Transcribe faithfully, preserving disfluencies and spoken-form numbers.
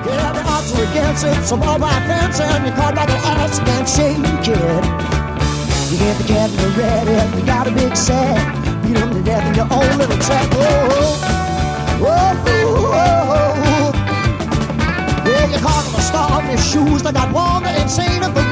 Yeah, the odds are against it, so all by fencing, you're caught like an ass, you can't shake it. You get the cat in the red head, you got a big sack, beat him to death in your own little track. Whoa, whoa, whoa, whoa. Yeah, you're caught in a storm, your shoes, they got warm, they ain't seen it.